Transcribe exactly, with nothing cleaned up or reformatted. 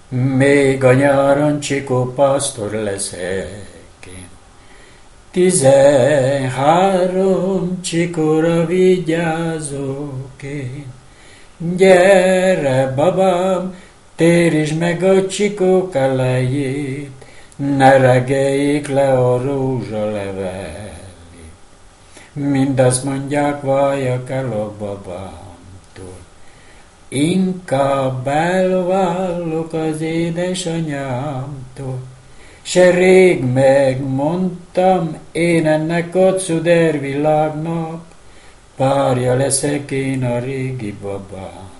Még a nyáron csikó pásztor leszek én. Tizenhárom csikóra vigyázok én. Gyere, babám, térítsd meg a csikók elejét, ne regeljék le a rózsalevelét. Mindazt mondják, valljak el a babámtól. Inkább elvállok az édesanyámtól. Se rég megmondtam, én ennek a cuder világnak, párja leszek én a régi babám.